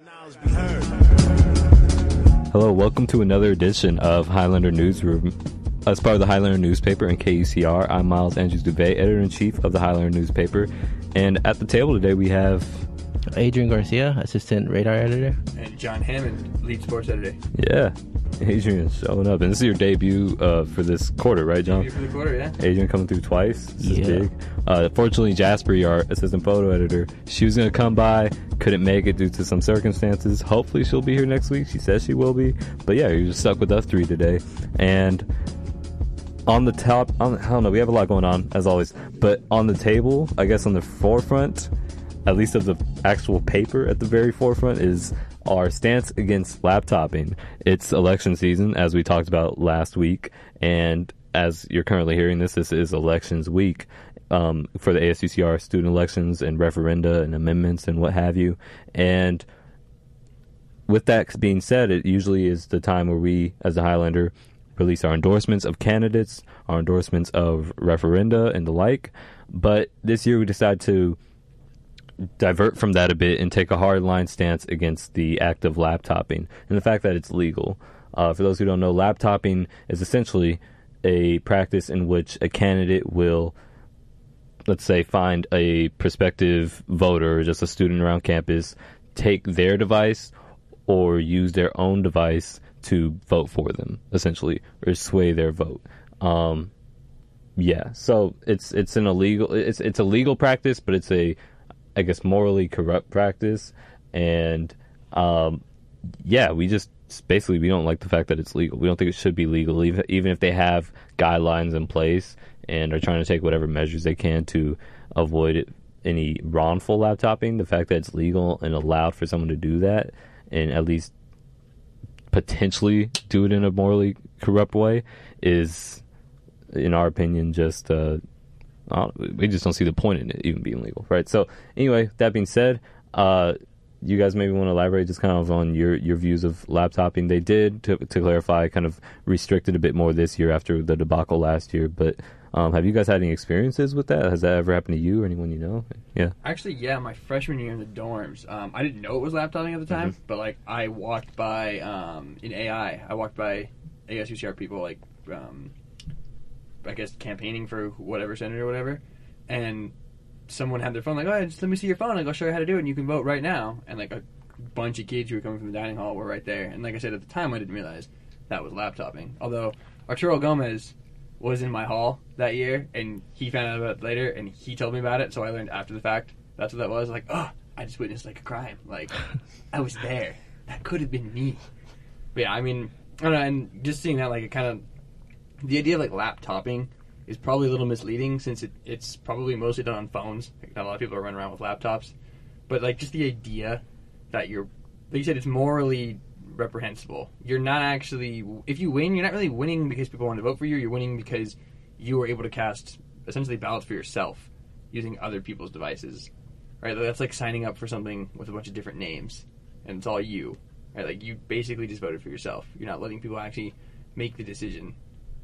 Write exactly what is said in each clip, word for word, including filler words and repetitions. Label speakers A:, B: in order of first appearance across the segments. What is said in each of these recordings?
A: Hello, welcome to another edition of Highlander Newsroom. As part of the Highlander newspaper and K U C R, I'm Miles Andrews-Dubé, editor-in-chief of the Highlander newspaper. And at the table today we have...
B: Adrian Garcia, assistant radar editor.
C: And John Hammond, lead sports editor.
A: Yeah, Adrian's showing up. And this is your debut uh, for this quarter, right, John?
C: Debut for the quarter, yeah.
A: Adrian coming through twice. This
B: yeah.
A: is big. Uh, fortunately, Jasper, our assistant photo editor, she was going to come by, couldn't make it due to some circumstances. Hopefully she'll be here next week. She says she will be. But yeah, you're just stuck with us three today. And on the top, on, I don't know, we have a lot going on, as always. But on the table, I guess on the forefront, at least of the actual paper at the very forefront, is our stance against laptopping. It's election season, as we talked about last week, and as you're currently hearing this, this is elections week um, for the A S U C R student elections and referenda and amendments and what have you. And with that being said, it usually is the time where we, as a Highlander, release our endorsements of candidates, our endorsements of referenda and the like. But this year we decided to divert from that a bit and take a hardline stance against the act of laptopping and the fact that it's legal. Uh, for those who don't know, laptopping is essentially a practice in which a candidate will, let's say, find a prospective voter or just a student around campus, take their device or use their own device to vote for them, essentially, or sway their vote. Um, yeah, so it's it's an illegal it's it's a legal practice, but it's a, I guess, morally corrupt practice. And um, yeah, we just basically we don't like the fact that it's legal. We don't think it should be legal, even even if they have guidelines in place and are trying to take whatever measures they can to avoid it, any wrongful laptopping. The fact that it's legal and allowed for someone to do that, and at least potentially do it in a morally corrupt way, is, in our opinion, just uh, uh, we just don't see the point in it even being legal, right? So anyway, that being said, uh, you guys maybe want to elaborate just kind of on your, your views of laptopping. They did, to, to clarify, kind of restricted a bit more this year after the debacle last year, but um, have you guys had any experiences with that? Has that ever happened to you or anyone you know? Yeah.
C: Actually, yeah, my freshman year in the dorms, um, I didn't know it was laptopping at the time, mm-hmm. but like I walked by um, in A I, I walked by A S U C R people, like um, I guess campaigning for whatever senator or whatever, and someone had their phone, like, oh, just let me see your phone, like, I'll show you how to do it, and you can vote right now. And like a bunch of kids who were coming from the dining hall were right there. And like I said, at the time, I didn't realize that was laptopping. Although Arturo Gomez was in my hall that year, and he found out about it later, and he told me about it, so I learned after the fact that's what that was. Like, oh, I just witnessed, like, a crime. Like, I was there. That could have been me. But yeah, I mean, I don't know, and just seeing that, like, it kind of, the idea of, like, laptopping is probably a little misleading, since it, it's probably mostly done on phones. Like, not a lot of people are running around with laptops. But, like, just the idea that you're, like you said, it's morally reprehensible. You're not actually, if you win, you're not really winning because people want to vote for you. You're winning because you were able to cast essentially ballots for yourself using other people's devices, right? That's like signing up for something with a bunch of different names, and it's all you, right? Like, you basically just voted for yourself. You're not letting people actually make the decision.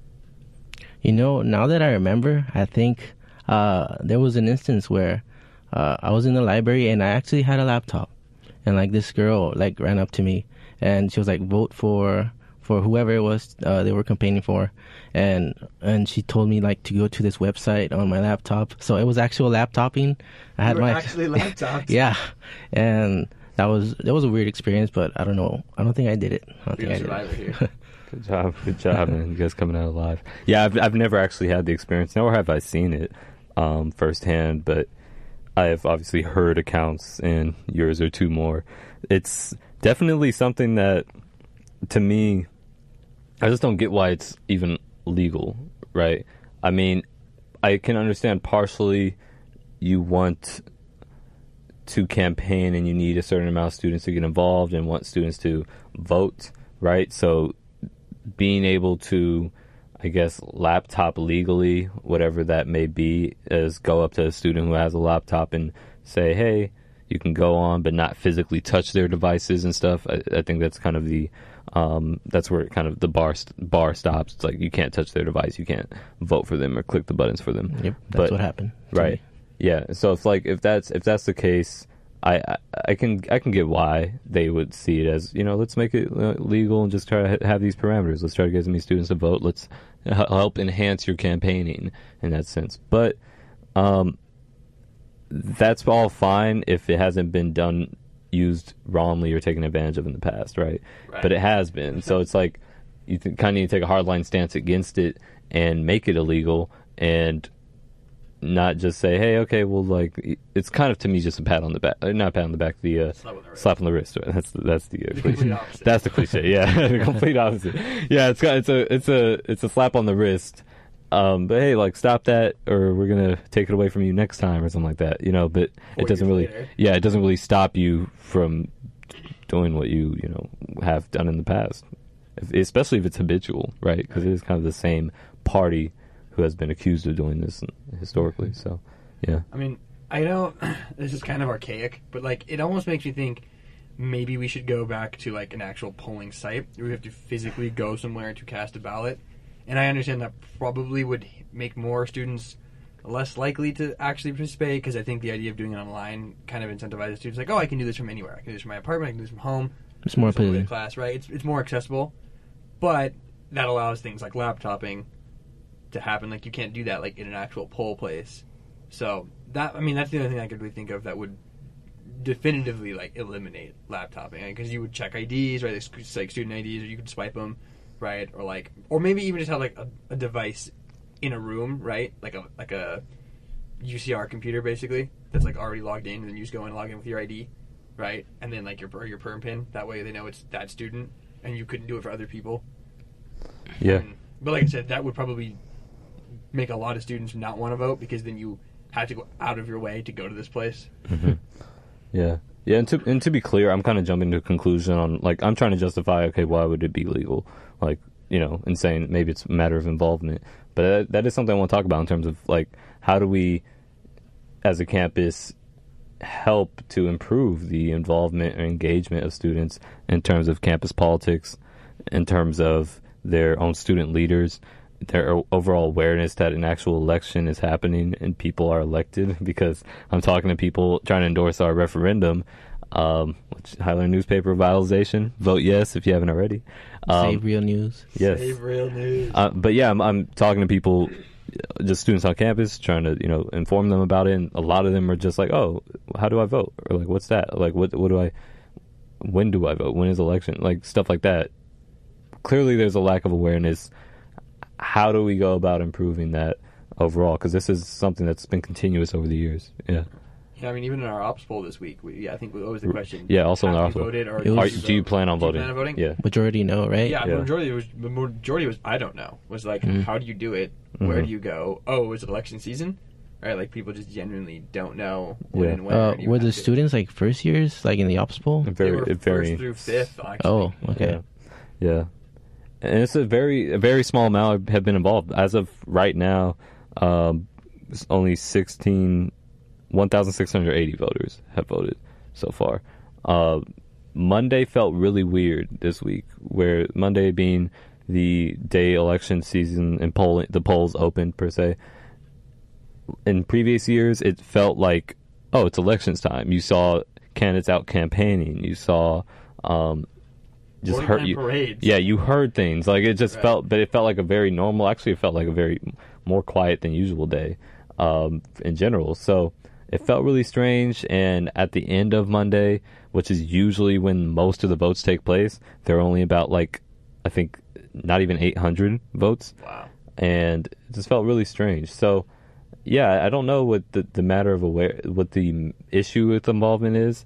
B: You know, now that I remember, I think uh, there was an instance where uh, I was in the library and I actually had a laptop, and like this girl like ran up to me and she was like, vote for for whoever it was uh, they were campaigning for, and and she told me like to go to this website on my laptop. So it was actual laptopping. I had
C: you were
B: my
C: actually laptops.
B: Yeah, and that was that was a weird experience, but I don't know. I don't think I did it. I don't
C: You're
B: think I did it.
C: here.
A: Good job, good job, man. You guys coming out alive. Yeah, I've I've never actually had the experience, nor have I seen it um, firsthand, but I have obviously heard accounts, and yours are two more. It's definitely something that, to me, I just don't get why it's even legal, right? I mean, I can understand partially you want to campaign and you need a certain amount of students to get involved and want students to vote, right? So being able to, I guess, laptop legally, whatever that may be, is go up to a student who has a laptop and say, hey, you can go on, but not physically touch their devices and stuff. I, I think that's kind of the, um, that's where it kind of the bar st- bar stops. It's like you can't touch their device, you can't vote for them or click the buttons for them.
B: Yep, that's
A: but,
B: what happened.
A: Right.
B: Me.
A: Yeah. So it's like if that's if that's the case, I, I I can I can get why they would see it as, you know, let's make it uh, legal and just try to ha- have these parameters. Let's try to get as many students to vote. Let's h- help enhance your campaigning in that sense. But um, that's all fine if it hasn't been done, used wrongly or taken advantage of in the past, right?
C: Right.
A: But it has been. So it's like you th- kind of need to take a hardline stance against it and make it illegal and not just say, hey, okay, well, like, it's kind of, to me, just a pat on the back. uh, Not a pat on the back, the uh,
C: Slap on the wrist.
A: slap on the wrist. Right? That's the, that's the, uh,
C: The
A: cliche.
C: complete opposite.
A: That's the cliche, yeah. The complete opposite. Yeah, it's got, it's a, it's a, it's a slap on the wrist. Um, but hey, like, stop that, or we're gonna take it away from you next time, or something like that, you know. But
C: Four
A: it doesn't
C: years
A: really,
C: later.
A: yeah, it doesn't really stop you from doing what you, you know, have done in the past, if, especially if it's habitual, right? Because it is kind of the same party who has been accused of doing this historically. So, yeah.
C: I mean, I know this is kind of archaic, but like it almost makes me think maybe we should go back to like an actual polling site where we have to physically go somewhere to cast a ballot. And I understand that probably would make more students less likely to actually participate, because I think the idea of doing it online kind of incentivizes students like, oh, I can do this from anywhere. I can do this from my apartment. I can do this from home.
B: It's more
C: From
B: appealing.
C: class, right? It's it's more accessible, but that allows things like laptopping to happen. Like you can't do that like in an actual poll place. So that I mean that's the only thing I could really think of that would definitively like eliminate laptopping, because you would check I Ds, right? It's like student I Ds, or you could swipe them, right? Or like, or maybe even just have like a, a device in a room, right? Like a like a U C R computer basically that's like already logged in, and then you just go and log in with your I D, right? And then like your your perm pin. That way they know it's that student, and you couldn't do it for other people.
A: Yeah.
C: And, but like I said, that would probably make a lot of students not want to vote, because then you have to go out of your way to go to this place.
A: Mm-hmm. Yeah. Yeah, and to and to be clear, I'm kind of jumping to a conclusion on, like, I'm trying to justify, okay, why would it be legal? Like, you know, and saying maybe it's a matter of involvement. But that, that is something I want to talk about in terms of, like, how do we, as a campus, help to improve the involvement or engagement of students in terms of campus politics, in terms of their own student leaders, their overall awareness that an actual election is happening and people are elected. Because I'm talking to people trying to endorse our referendum, um, which Highlander newspaper revitalization. Vote yes if you haven't already. Um,
B: Save real news.
A: Yes.
C: Save real news.
A: Uh, but yeah, I'm, I'm talking to people, just students on campus, trying to, you know, inform them about it. And a lot of them are just like, oh, how do I vote? Or like, what's that? Like, what, what do I, when do I vote? When is election? Like, stuff like that. Clearly there's a lack of awareness. How do we go about improving that overall? Because this is something that's been continuous over the years. Yeah.
C: Yeah, I mean, even in our ops poll this week, we, yeah, I think what was the question?
A: Yeah, also in
C: Have
A: our
C: you
A: ops poll.
C: voted, or
B: It
C: did
B: was-
A: Are,
C: you
A: do you
C: vote?
A: plan on
C: Do you
A: voting?
C: plan on voting?
A: Yeah.
B: Majority no, right?
C: Yeah,
A: Yeah.
C: the majority was the majority was I don't know. Was like,
B: Mm.
C: how do you do it? Where
A: Mhm.
C: do you go? Oh, is it election season? Right, like people just genuinely don't know when
A: Yeah.
C: and where.
B: Uh,
C: and you
B: were
C: have
B: the
C: to-
B: students like first years, like in the ops poll?
A: It
C: They
A: very,
C: were
A: it very,
C: first through fifth, actually.
B: Oh, okay.
A: Yeah. Yeah. And it's a very, a very small amount have been involved. As of right now, um, it's only sixteen, one thousand six hundred eighty voters have voted so far. Uh, Monday felt really weird this week, where Monday being the day election season and polling, the polls opened per se. In previous years, it felt like, oh, it's elections time. You saw candidates out campaigning. You saw, um, just
C: Voting
A: heard
C: line
A: you.
C: parades.
A: Yeah, you heard things. Like, it just
C: Right.
A: felt, but it felt like a very normal. Actually, it felt like a very more quiet than usual day, um, in general. So it felt really strange. And at the end of Monday, which is usually when most of the votes take place, there are only about, like, I think not even eight hundred votes.
C: Wow.
A: And it just felt really strange. So, yeah, I don't know what the, the matter of aware, what the issue with involvement is.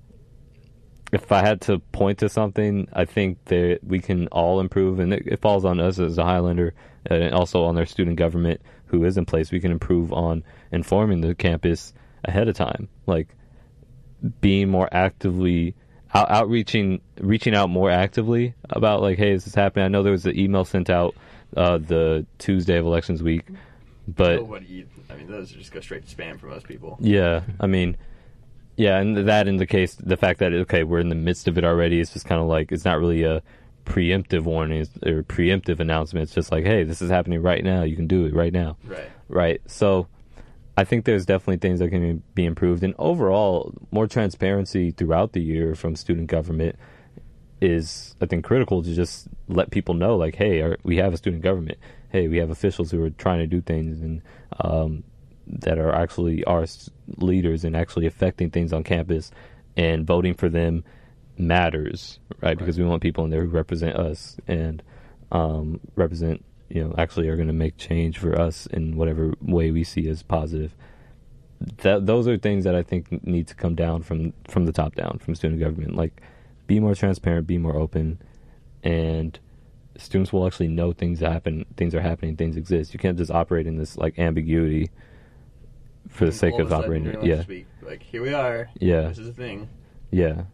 A: If I had to point to something, I think that we can all improve, and it, it falls on us as a Highlander, and also on our student government who is in place. We can improve on informing the campus ahead of time, like being more actively out, outreaching, reaching out more actively about, like, hey, is this happening? I know there was an email sent out uh, the Tuesday of elections week, but
C: Nobody. I mean, those just go straight to spam for most people.
A: yeah, I mean, yeah, and that in the case, the fact that, okay, we're in the midst of it already, it's just kind of like, it's not really a preemptive warning or preemptive announcement. It's just like, hey, this is happening right now. You can do it right now.
C: Right.
A: Right. So, I think there's definitely things that can be improved, and overall, more transparency throughout the year from student government is, I think, critical to just let people know, like, hey, our, we have a student government. Hey, we have officials who are trying to do things and um, that are actually our leaders and actually affecting things on campus, and voting for them matters, right? right. Because we want people in there who represent us and um, represent, you know, actually are going to make change for us in whatever way we see as positive. That those are things that I think need to come down from from the top down, from student government. Like, be more transparent, be more open, and students will actually know things happen, things are happening, things exist. You can't just operate in this like ambiguity for the
C: And
A: sake
C: all
A: of
C: a sudden
A: operating.
C: you're like,
A: Yeah,
C: just be like, here we are.
A: Yeah.
C: This is a thing.
A: yeah,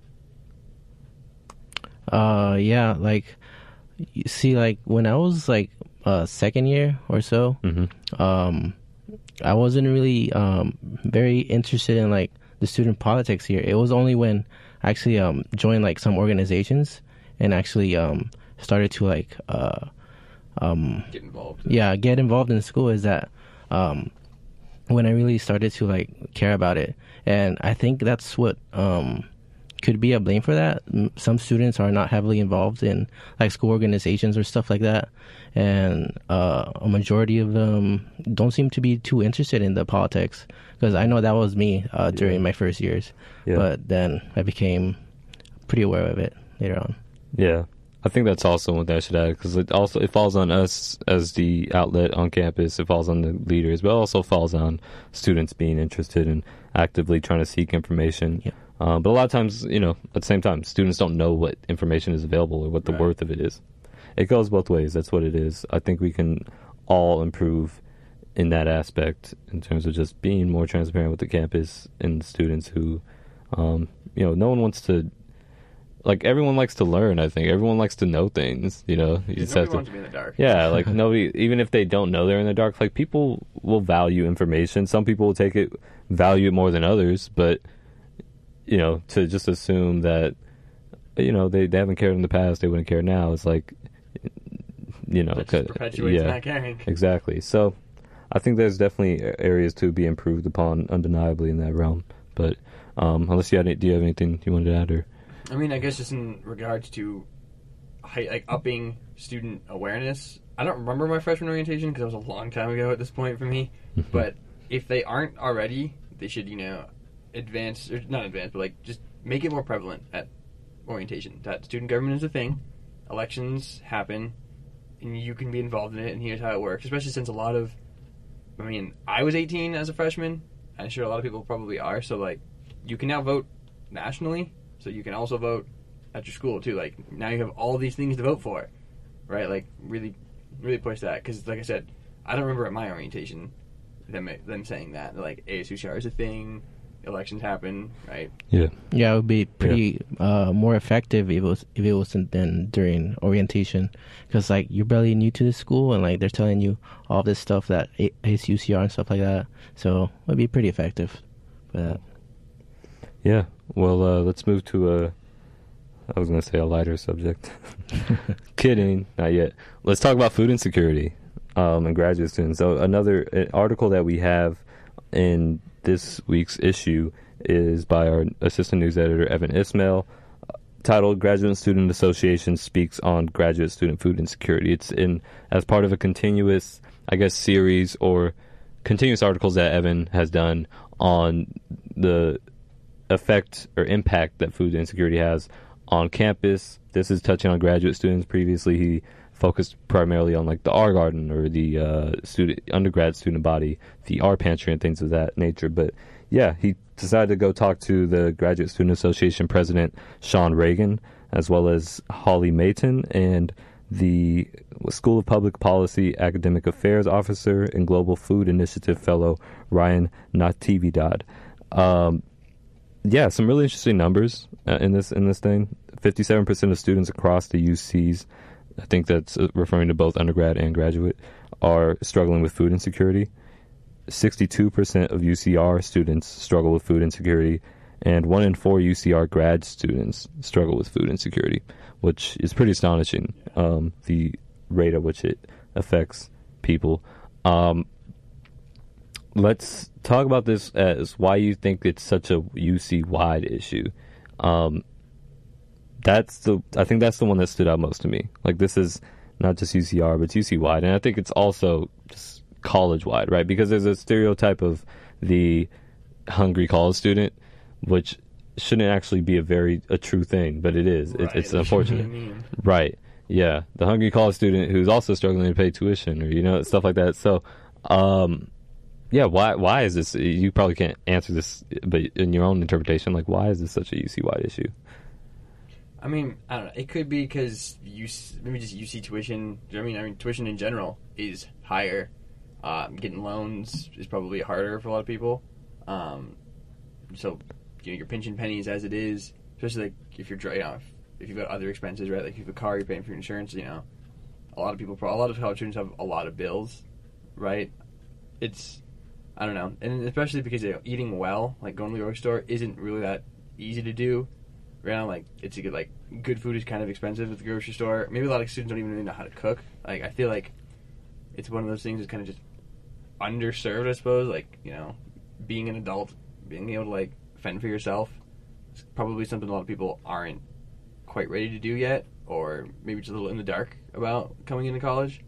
B: Uh, yeah, like, you see, like, when I was, like, uh, second year or so,
A: hmm
B: um, I wasn't really, um, very interested in, like, the student politics here. It was only when I actually, um, joined, like, some organizations and actually, um, started to, like, uh, um,
C: Get involved.
B: yeah, get involved in school is that, um, when I really started to, like, care about it. And I think that's what, um, could be a blame for that. M- Some students are not heavily involved in like school organizations or stuff like that, and uh, a majority of them don't seem to be too interested in the politics. Because I know that was me uh, during
A: Yeah.
B: my first years,
A: yeah,
B: but then I became pretty aware of it later on.
A: yeah. I think that's also one thing I should add, because it also it falls on us as the outlet on campus. It falls on the leaders, but it also falls on students being interested and actively trying to seek information.
B: Yeah.
A: Um, but a lot of times, you know, at the same time, students don't know what information is available or what the
C: Right.
A: worth of it is. It goes both ways. That's what it is. I think we can all improve in that aspect in terms of just being more transparent with the campus and students who, um, you know, no one wants to, like, everyone likes to learn, I think. Everyone likes to know things, you know. You
C: Yeah,
A: just
C: nobody
A: have to,
C: wants to be in the dark.
A: yeah, like, nobody, even if they don't know they're in the dark, like, people will value information. Some people will take it, value it more than others, but, you know, to just assume that, you know, they, they haven't cared in the past, they wouldn't care now, it's like, you know,
C: That just
A: 'cause-
C: perpetuates
A: yeah,
C: not caring.
A: exactly. So, I think there's definitely areas to be improved upon, undeniably, in that realm. But, um, unless you had any, do you have anything you wanted to add, or?
C: I mean, I guess just in regards to high, like upping student awareness. I don't remember my freshman orientation because it was a long time ago at this point for me. But if they aren't already, they should, you know, advance or not advance, but like just make it more prevalent at orientation. That student government is a thing. Elections happen, and you can be involved in it. And here's how it works. Especially since a lot of, I mean, I was eighteen as a freshman. I'm sure a lot of people probably are. So like, you can now vote nationally. So you can also vote at your school too. Like, now you have all these things to vote for, right? Like, really, really push that. Because, like I said, I don't remember at my orientation them them saying that. Like, A S U C R is a thing, elections happen, right?
A: Yeah.
B: Yeah, it would be pretty uh, more effective if it was if it wasn't then during orientation, because like you're barely new to the school and like they're telling you all this stuff that A S U C R and stuff like that. So it would be pretty effective for that.
A: Yeah. Well, uh, let's move to a, I was going to say a lighter subject. Kidding. Not yet. Let's talk about food insecurity um, and graduate students. So another an article that we have in this week's issue is by our assistant news editor, Evan Ismail, titled Graduate Student Association Speaks on Graduate Student Food Insecurity. It's in as part of a continuous, I guess, series or continuous articles that Evan has done on the effect or impact that food insecurity has on campus. This is touching on graduate students. Previously, he focused primarily on like the R Garden or the uh, student undergrad student body, the R Pantry and things of that nature. But yeah, he decided to go talk to the Graduate Student Association president, Sean Reagan, as well as Holly Mayton and the School of Public Policy Academic Affairs officer and Global Food Initiative fellow, Ryan Natividad. Um, yeah, some really interesting numbers uh, in this in this thing. fifty-seven percent of students across the U Cs, I think that's uh, referring to both undergrad and graduate, are struggling with food insecurity. sixty-two percent of U C R students struggle with food insecurity, and one in four U C R grad students struggle with food insecurity, which is pretty astonishing, um, the rate at which it affects people. Um, let's talk about this as why you think it's such a U C-wide issue. Um, that's the I think that's the one that stood out most to me. Like, this is not just U C R, but it's U C-wide, and I think it's also just college-wide, right? Because there's a stereotype of the hungry college student, which shouldn't actually be a very a true thing, but it is.
C: Right,
A: it, it's
C: it
A: unfortunate,
C: shouldn't be mean.
A: right? Yeah, the hungry college student who's also struggling to pay tuition, or you know, stuff like that. So, um, yeah, why why is this? You probably can't answer this, but in your own interpretation, like, why is this such a U C-wide issue?
C: I mean, I don't know. It could be because you maybe just U C tuition. I mean, I mean, tuition in general is higher. Um, getting loans is probably harder for a lot of people. Um, so, you know, you're pinching pennies as it is, especially like if you're, you know, if, if you've got other expenses, right? Like if you have a car, you're paying for your insurance. You know, a lot of people, a lot of college students have a lot of bills, right? It's, I don't know, and especially because you know, eating well, like going to the grocery store, isn't really that easy to do. Right now, like it's a good, like good food is kind of expensive at the grocery store. Maybe a lot of students don't even really know how to cook. Like I feel like it's one of those things that's kind of just underserved, I suppose. Like, you know, being an adult, being able to like fend for yourself, is probably something a lot of people aren't quite ready to do yet, or maybe just a little in the dark about coming into college.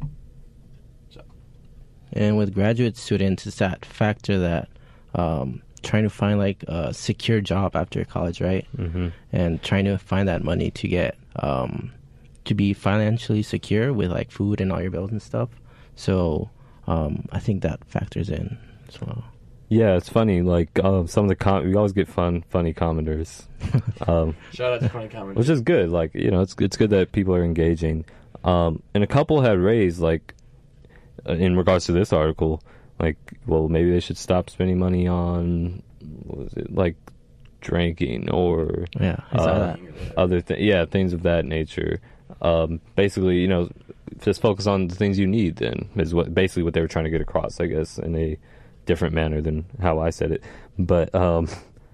C: So,
B: and with graduate students, it's that factor that um, trying to find like a secure job after college, right?
A: Mm-hmm.
B: And trying to find that money to get um, to be financially secure with like food and all your bills and stuff. So um, I think that factors in as well.
A: Yeah, it's funny. Like um, some of the com- we always get fun, funny commenters, um,
C: shout out to funny comments,
A: which is good. Like, you know, it's it's good that people are engaging. Um, and a couple had raised, like, uh, in regards to this article, like, well, maybe they should stop spending money on, what was it, like, drinking or
B: Yeah, I saw
A: uh,
B: that.
A: other things. Yeah, things of that nature. Um, basically, you know, just focus on the things you need. Then is what basically what they were trying to get across, I guess, in a different manner than how I said it. But um,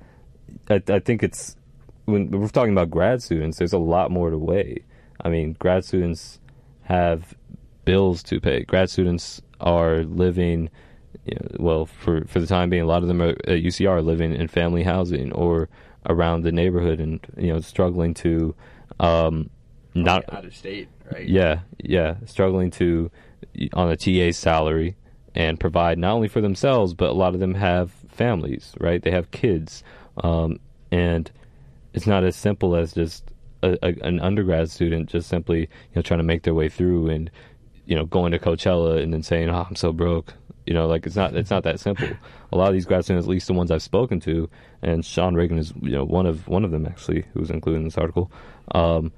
A: I, I think it's when we're talking about grad students, there's a lot more to weigh. I mean, grad students have bills to pay. Grad students are living, you know, well, for, for the time being, a lot of them are, at U C R are living in family housing or around the neighborhood and, you know, struggling to um, not...
C: out of state, right?
A: Yeah, yeah. Struggling to, on a T A salary, and provide not only for themselves, but a lot of them have families, right? They have kids. Um, and it's not as simple as just a, a, an undergrad student just simply, you know, trying to make their way through and, you know, going to Coachella and then saying, oh, I'm so broke. You know, like, it's not it's not that simple. A lot of these grad students, at least the ones I've spoken to, and Sean Reagan is, you know, one of one of them, actually, who was included in this article. Um,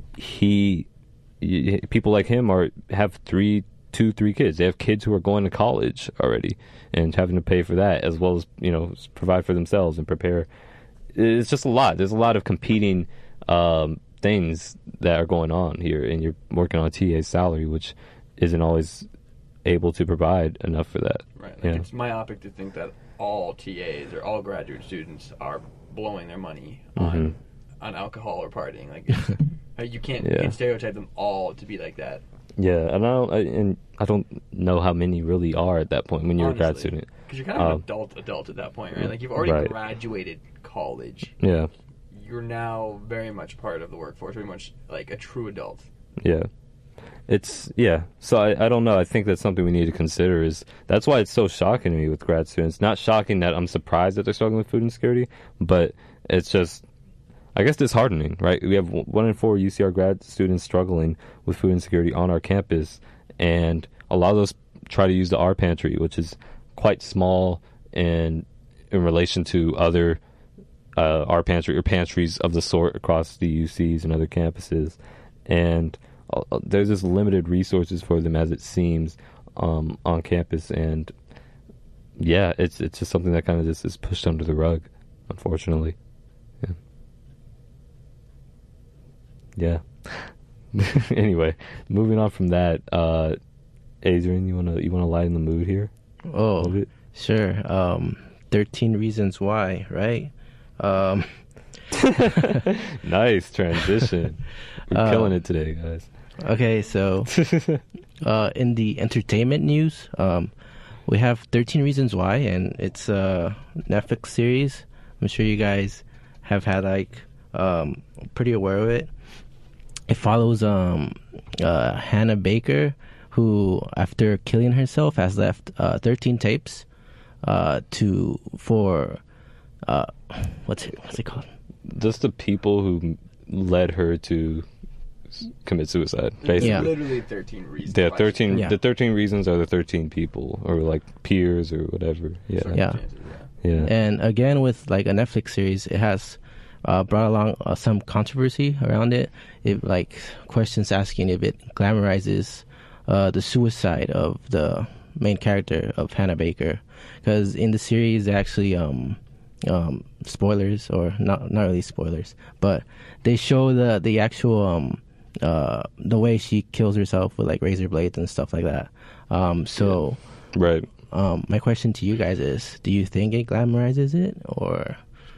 A: he, he, people like him are have three two, three kids. They have kids who are going to college already and having to pay for that, as well as, you know, provide for themselves and prepare. It's just a lot. There's a lot of competing um, things that are going on here, and you're working on a T A salary, which isn't always able to provide enough for that.
C: Right. Like,
A: yeah.
C: It's myopic to think that all T As or all graduate students are blowing their money on
A: Mm-hmm.
C: on alcohol or partying. Like, it's, you can't
A: Yeah.
C: you can't stereotype them all to be like that.
A: Yeah, and I don't, I, and I don't know how many really are at that point when you're a grad student.
C: Because you're kind of
A: Um,
C: an adult adult at that point, right? Like, you've already
A: right.
C: graduated college.
A: Yeah,
C: You're now very much part of the workforce, very much like a true adult.
A: yeah. It's, yeah. So I, I don't know. I think that's something we need to consider. Is that's why it's so shocking to me with grad students. Not shocking that I'm surprised that they're struggling with food insecurity, but it's just, I guess, disheartening, right? We have one in four U C R grad students struggling with food insecurity on our campus, and a lot of those try to use the R pantry, which is quite small in in relation to other uh, R pantry or pantries of the sort across the U Cs and other campuses, and uh, there's just limited resources for them as it seems um, on campus, and yeah, it's it's just something that kind of just is pushed under the rug, unfortunately. Yeah. Anyway, moving on from that, uh, Adrian, you wanna you wanna lighten the mood here?
B: Oh,
A: A little bit?
B: sure. Um, thirteen Reasons Why, right? Um,
A: Nice transition. We're
B: Uh,
A: killing it today, guys.
B: okay, so uh, in the entertainment news, um, we have thirteen Reasons Why, and it's a Netflix series. I'm sure you guys have had like um, pretty aware of it. It follows um, uh, Hannah Baker, who after killing herself has left uh, thirteen tapes uh, to for uh, what's it what's it called?
A: Just the people who led her to commit suicide, basically.
B: Yeah.
C: Literally thirteen reasons.
A: Yeah,
C: why
A: thirteen.
B: Yeah.
A: The thirteen reasons are the thirteen people, or like peers, or whatever. Yeah,
B: Yeah.
A: yeah.
B: And again, with like a Netflix series, it has uh, brought along uh, some controversy around it. It like questions asking if it glamorizes uh, the suicide of the main character of Hannah Baker, because in the series, they actually um, um, spoilers or not not really spoilers, but they show the the actual um, uh, the way she kills herself with like razor blades and stuff like that. Um, so.
A: Right.
B: Um, my question to you guys is, do you think it glamorizes it, or?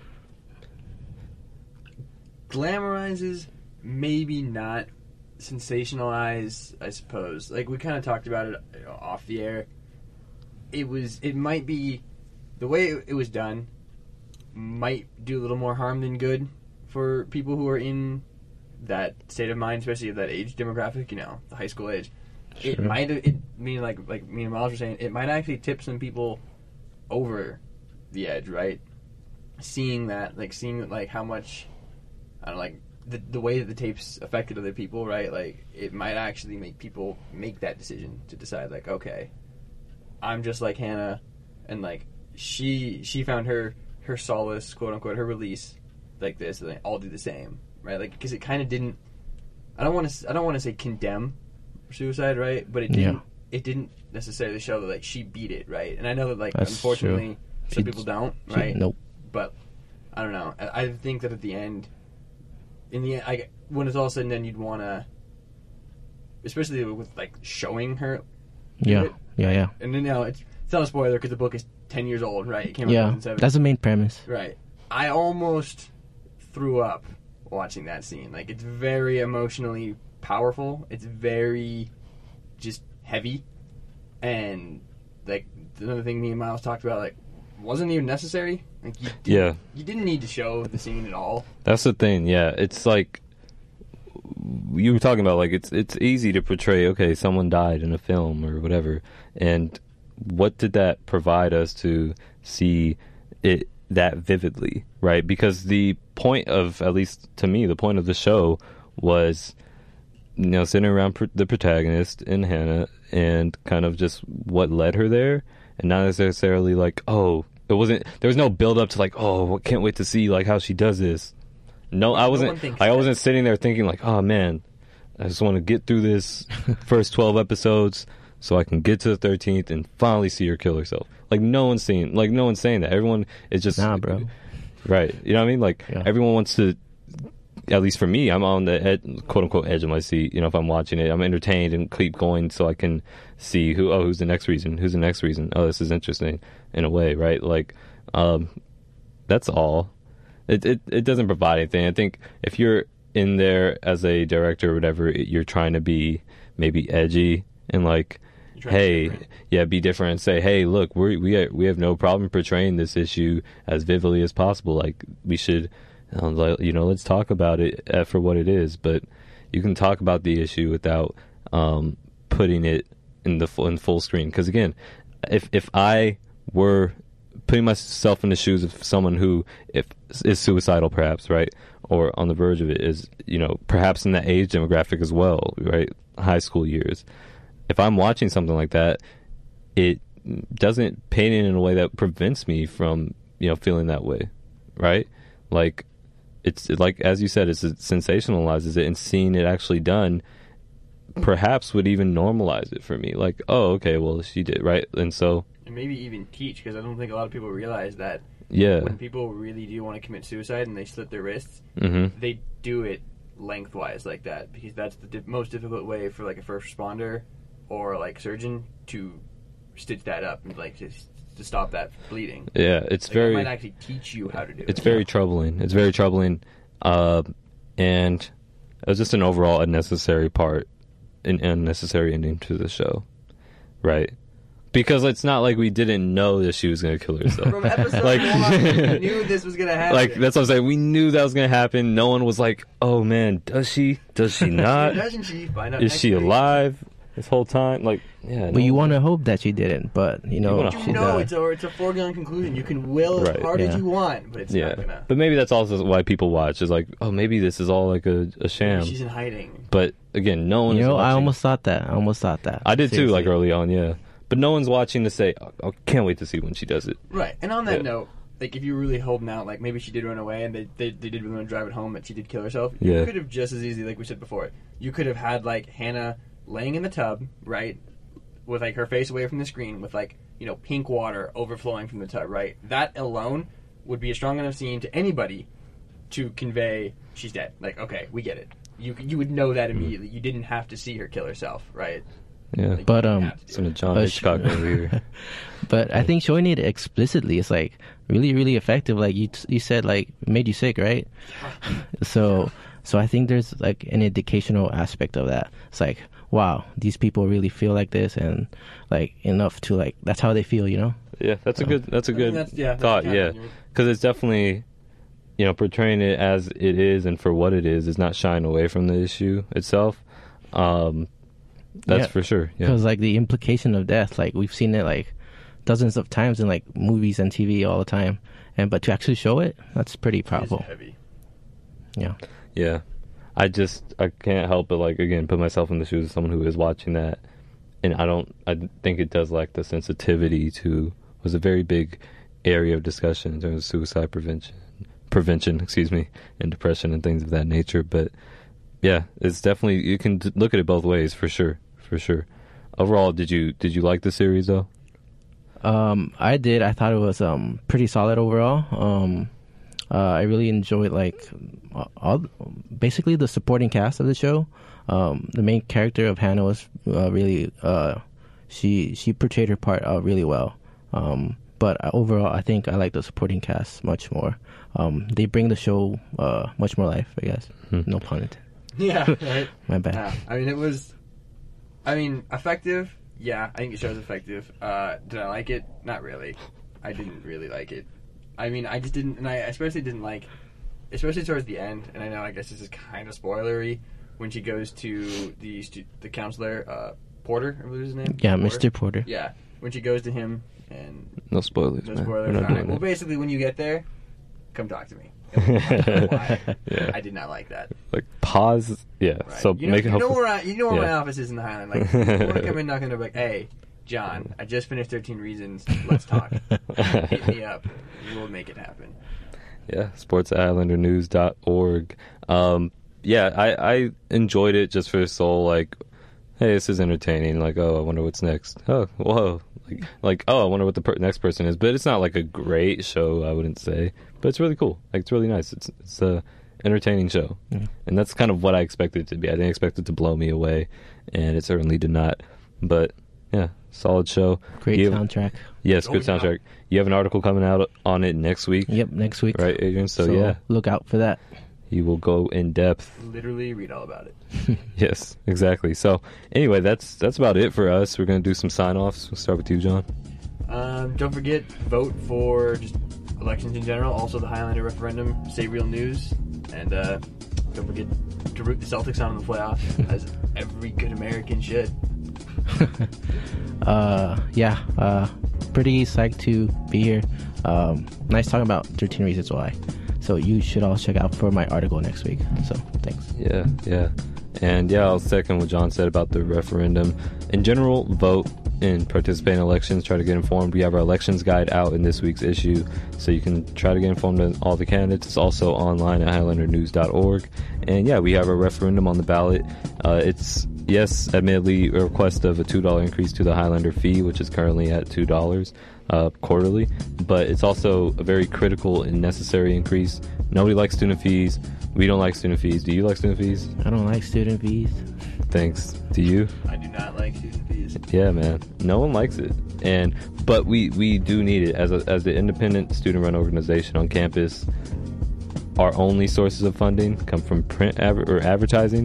C: Glamorizes, maybe not. Sensationalize, I suppose. Like, we kind of talked about it you know, off the air. It was, it might be, the way it, it was done might do a little more harm than good for people who are in that state of mind, especially of that age demographic, you know, the high school age.
B: Sure.
C: It might have, it mean like like me and Miles were saying, it might actually tip some people over the edge, right? Seeing that, like seeing like how much, I don't know, like the the way that the tapes affected other people, right? Like it might actually make people make that decision to decide, like, okay, I'm just like Hannah, and like she she found her her solace, quote unquote, her release like this, and I'll do the same, right? Like because it kind of didn't. I don't want to. I don't want to say condemn suicide, right? But it didn't.
B: Yeah.
C: It didn't necessarily show that like she beat it, right? And I know that like
B: That's
C: unfortunately
B: true.
C: some
B: She-
C: people don't,
B: she-
C: right?
B: Nope.
C: But I don't know. I, I think that at the end, in the end, I, when it's all said and done, you'd want to, especially with like showing her. do
B: Yeah,
C: it.
B: yeah, yeah,
C: And then now it's it's not a spoiler because the book is ten years old, right? It came out in
B: yeah.
C: two thousand seven.
B: That's the main premise.
C: Right. I almost threw up watching that scene. Like, it's very emotionally powerful. It's very just heavy. And, like, another thing me and Miles talked about, like, wasn't even necessary. Like, you didn't,
A: Yeah.
C: you didn't need to show the scene at all.
A: That's the thing. Yeah, it's like you were talking about. Like it's it's easy to portray. Okay, someone died in a film or whatever, and what did that provide us to see it that vividly, right? Because the point of, at least to me, the point of the show was, you know, sitting around pr- the protagonist and Hannah, and kind of just what led her there, and not necessarily like, oh, it wasn't. There was no build up to like, oh, can't wait to see like how she does this. No, I
C: No
A: wasn't.
C: one thinks
A: I
C: that.
A: wasn't sitting there thinking like, oh man, I just want to get through this first twelve episodes so I can get to the thirteenth and finally see her kill herself. Like no one's saying, like no one's saying that. Everyone is just
B: Nah, bro.
A: right. You know what I mean? Like
B: Yeah.
A: everyone wants to. At least for me, I'm on the ed, quote unquote edge of my seat. You know, if I'm watching it, I'm entertained and keep going so I can see who. Oh, who's the next reason? Who's the next reason? Oh, this is interesting in a way, right? Like, um, that's all. It, it it doesn't provide anything. I think if you're in there as a director or whatever, you're trying to be maybe edgy and like,
C: You're trying to be
A: hey,
C: different.
A: yeah, be different and say, hey, look, we we are, we have no problem portraying this issue as vividly as possible. Like we should, um, like, you know, let's talk about it uh, for what it is. But you can talk about the issue without um, putting it in the full, in full screen. Because again, if if I were putting myself in the shoes of someone who if is suicidal perhaps, right, or on the verge of it, is, you know, perhaps in that age demographic as well, right, high school years, if I'm watching something like that, it doesn't paint it in a way that prevents me from, you know, feeling that way, right? Like it's like, as you said, it's, it sensationalizes it, and seeing it actually done perhaps would even normalize it for me, like, oh, okay, well, she did, right? And so
C: And maybe even teach, because I don't think a lot of people realize that
A: yeah.
C: when people really do want to commit suicide and they slit their wrists,
A: Mm-hmm.
C: they do it lengthwise like that, because that's the di- most difficult way for like a first responder or like surgeon to stitch that up and like to, to stop that bleeding.
A: Yeah, it's
C: Like,
A: very
C: it might actually teach you how to do
A: it's
C: it.
A: very troubling. It's very troubling, uh, and it was just an overall unnecessary part, an unnecessary ending to the show, right? Because it's not like we didn't know that she was going to kill herself.
C: From episode
A: Like-
C: one, we knew this was gonna happen.
A: Like, that's what I'm saying. We knew that was going to happen. No one was like, oh man, does she? Does she not?
C: Doesn't she? Find out
A: Is
C: next
A: she
C: week.
A: alive this whole time? Like, yeah.
B: But you want to hope that she didn't, but you know,
A: wanna
B: she
A: hope.
C: You know,
B: died.
C: it's a it's a foregone conclusion. You can will as
A: Right.
C: hard as
B: Yeah.
C: you want, but it's
A: Yeah.
C: not gonna.
A: But maybe that's also why people watch. Is like, oh, maybe this is all like a, a sham.
C: She's in hiding.
A: But again, no one
B: You
A: is
B: know, I
A: watching.
B: almost thought that. I almost thought that.
A: I did too,
B: Seriously.
A: like early on, yeah. But no one's watching to say, oh, I can't wait to see when she does it.
C: Right. And on that
A: Yeah.
C: note, like if you really holding out, like maybe she did run away and they they, they did really want to drive it home that she did kill herself.
A: Yeah.
C: You could have just as easily, like we said before, you could have had like Hannah laying in the tub, right, with like her face away from the screen, with like you know pink water overflowing from the tub, right. That alone would be a strong enough scene to anybody to convey she's dead. Like, okay, we get it. You you would know that immediately. You didn't have to see her kill herself, right?
A: Yeah.
C: Like,
B: But,
C: you didn't
B: um,
C: have to do
A: Some
C: it.
A: of John
B: But
A: Hitchcock
B: sh-
A: over here.
B: But I think showing it explicitly is like really, really effective. Like you, you said, like it made you sick, right? So, so I think there's like an educational aspect of that. It's like, wow, these people really feel like this, and like enough to like that's how they feel, you know?
A: Yeah, that's a good. That's a
C: I think
A: good
C: that's- yeah, that's
A: thought.
C: kind
A: Yeah,
C: of-
A: because it's definitely, you know, portraying it as it is and for what it is is not shying away from the issue itself. Um, that's
B: Yeah.
A: for sure. Yeah,
B: Because like the implication of death, like we've seen it like dozens of times in like movies and T V all the time, and but to actually show it, that's pretty
C: It is
B: powerful.
C: heavy.
B: Yeah.
A: yeah. I just I can't help but like again put myself in the shoes of someone who is watching that, and I don't. I think it does lack the sensitivity to was a very big area of discussion in terms of suicide prevention, prevention, excuse me, and depression and things of that nature. But yeah, it's definitely you can d- look at it both ways for sure, for sure. Overall, did you did you like the series though?
B: Um, I did. I thought it was um pretty solid overall. Um, uh, I really enjoyed like all basically the supporting cast of the show. Um, the main character of Hannah was uh, really uh, she she portrayed her part uh, really well. Um, but overall, I think I like the supporting cast much more. Um, they bring the show uh much more life, I guess.
A: Hmm.
B: No pun intended.
C: Yeah, right.
B: My bad.
C: Yeah, I mean, it was. I mean, effective. Yeah, I think the show's effective. Uh, did I like it? Not really. I didn't really like it. I mean, I just didn't, and I especially didn't like, especially towards the end. And I know, I guess this is kind of spoilery when she goes to the stu- the counselor, uh, Porter, I believe his name.
B: Yeah,
C: Porter?
B: Mister Porter.
C: Yeah, when she goes to him and
A: No spoilers,
C: no
A: man.
C: spoilers.
A: We're not
C: All right.
A: doing
C: Well,
A: that.
C: basically, when you get there, come talk to me. Why?
A: Yeah.
C: I did not like that.
A: Like pause. Yeah.
C: Right.
A: So
C: you know,
A: make it
C: you know
A: helpful.
C: where I, you know where my
A: Yeah.
C: office is in the Highland. Like, you want to come in knocking on the door, like, hey, John, I just finished thirteen Reasons. Let's talk. Hit me up. We'll make it happen.
A: Yeah, sports islander news dot org. Um, yeah, I, I enjoyed it just for the soul. Like, hey, this is entertaining. Like, oh, I wonder what's next. Oh, whoa. Like, like oh, I wonder what the per- next person is. But it's not like a great show, I wouldn't say. But it's really cool. Like, it's really nice. It's it's a entertaining show,
B: Mhm.
A: and that's kind of what I expected it to be. I didn't expect it to blow me away, and it certainly did not. But yeah, solid show.
B: Great
A: You-
B: soundtrack.
A: Yes,
C: Oh,
A: good
C: yeah.
A: soundtrack. You have an article coming out on it next week,
B: Yep, next week.
A: right, Adrian? So, yeah,
B: look out for that.
A: you will go in depth.
C: Literally read all about it.
A: Yes, exactly. So anyway, that's that's about it for us. We're gonna do some sign offs. We'll start with you, John.
C: Um, don't forget, vote for just elections in general. Also, the Highlander referendum. Say real news. And uh, don't forget to root the Celtics on in the playoffs, as every good American should.
B: uh, yeah, uh, pretty psyched to be here. Um, nice talking about thirteen Reasons Why. So you should all check out for my article next week. So thanks.
A: Yeah, yeah, and yeah, I'll second what John said about the referendum. In general, vote and participate in elections. Try to get informed. We have our elections guide out in this week's issue, so you can try to get informed on all the candidates. It's also online at highlander news dot org. And yeah, we have a referendum on the ballot. Uh, it's yes, admittedly, a request of a two dollar increase to the Highlander fee, which is currently at two dollars. Uh, quarterly, but it's also a very critical and necessary increase. Nobody likes student fees. We don't like student fees. Do you like student fees?
B: I don't like student fees.
A: Thanks. Do you?
C: I do not like student fees.
A: Yeah, man. No one likes it, and but we we do need it as a as the independent student-run organization on campus. Our only sources of funding come from print adver- or advertising,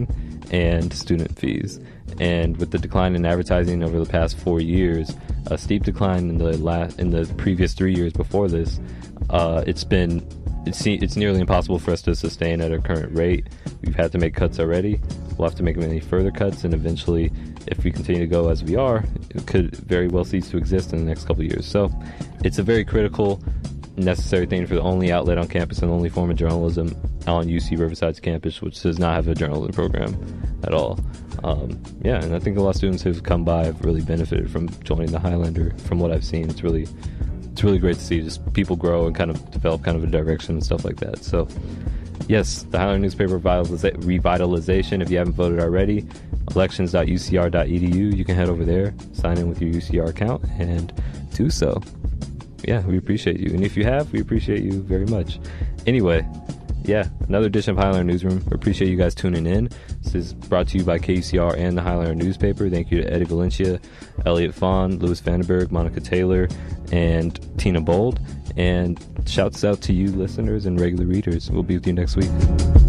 A: and student fees. And with the decline in advertising over the past four years, a steep decline in the last in the previous three years before this, uh, it's been it's it's nearly impossible for us to sustain at our current rate. We've had to make cuts already. We'll have to make many further cuts, and eventually, if we continue to go as we are, it could very well cease to exist in the next couple of years. So, it's a very critical, necessary thing for the only outlet on campus and the only form of journalism on U C Riverside's campus, which does not have a journalism program at all. Um, yeah, and I think a lot of students who've come by have really benefited from joining the Highlander. From what I've seen, it's really, it's really great to see just people grow and kind of develop kind of a direction and stuff like that. So, yes, the Highlander newspaper revitaliza- revitalization. If you haven't voted already, elections dot U C R dot E D U. You can head over there, sign in with your U C R account, and do so. Yeah, we appreciate you. And if you have, we appreciate you very much. Anyway, yeah, another edition of Highlander Newsroom. We appreciate you guys tuning in. This is brought to you by K U C R and the Highlander newspaper. Thank you to Eddie Valencia, Elliot Vaughn, Louis Vandenberg, Monica Taylor, and Tina Bold. And shouts out to you listeners and regular readers. We'll be with you next week.